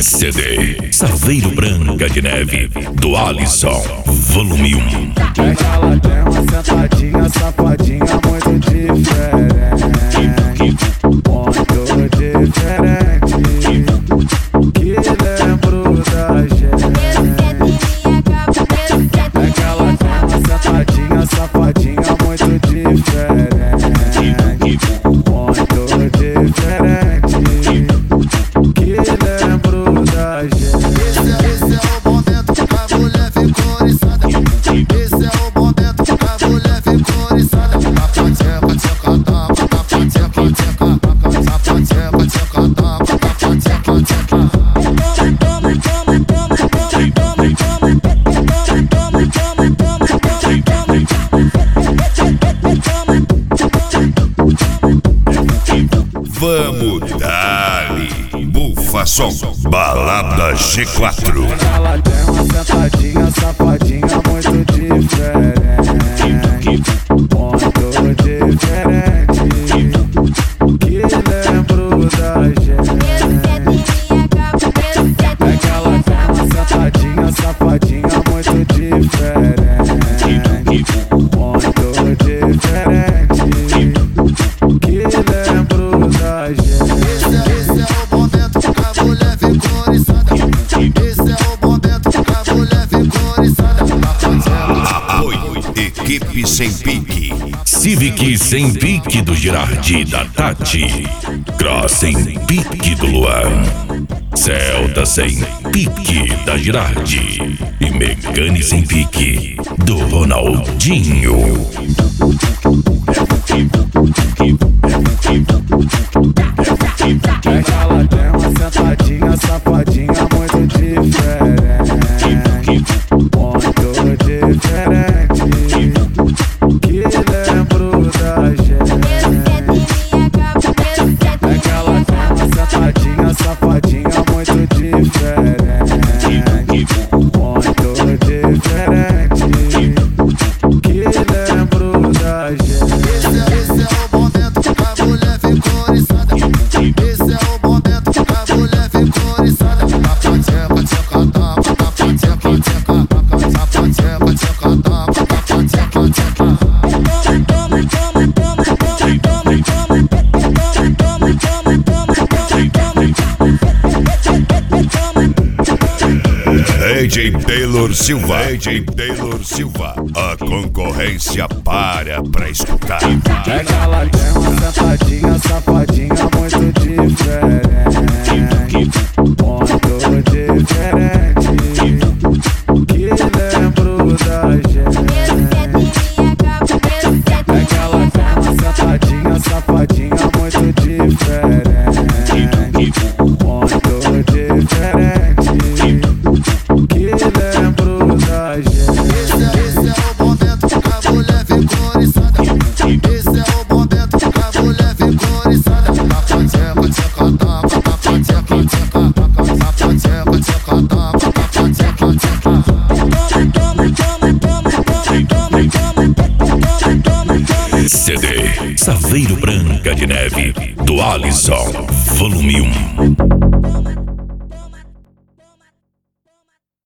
CD Saveiro Branca de Neve, do Alisson, volume 1. É que ela tem uma sentadinha, safadinha muito diferente. Muito diferente, que lembro da gente. É que ela tem uma sentadinha, safadinha muito diferente. Muito diferente, que lembro da gente. Esse é o momento que a mulher ficou oriçada. Esse é o momento que a mulher ficou oriçada. Vamos dali, Bufason, Balada G4. Ela tem uma sentadinha, safadinha muito diferente. Muito diferente, que lembro da gente. É que ela tem uma sentadinha, safadinha muito diferente. Muito diferente, que lembro da gente. Esse é o momento que a mulher ficou oriçada. Esse é o momento que a mulher ficou oriçada. Apoio, equipe sem pique, Civic sem pique do Girardi da Tati, Cross sem pique do Luan, Celta sem pique da Girardi e Megane sem pique do Ronaldinho. É que ela tem uma sentadinha, safadinha muito diferente. Muito diferente, que lembro da gente. É que ela tem uma sentadinha, safadinha muito diferente. Muito diferente, que lembro da gente. Esse é o momento que a mulher ficou oriçada. Esse é o momento que a mulher ficou oriçada. AJ Taylor Silva, AJ Taylor Silva, a concorrência para pra escutar. É que ela tem uma sentadinha, safadinha muito diferente. Muito diferente, que lembro da gente. É que ela tem uma sentadinha, safadinha muito diferente. Muito diferente, que lembro da gente. Esse é o momento que a mulher ficou oriçada. Esse é o momento que a mulher ficou oriçada. CD Saveiro Branca de Neve, do Alisson, volume 1.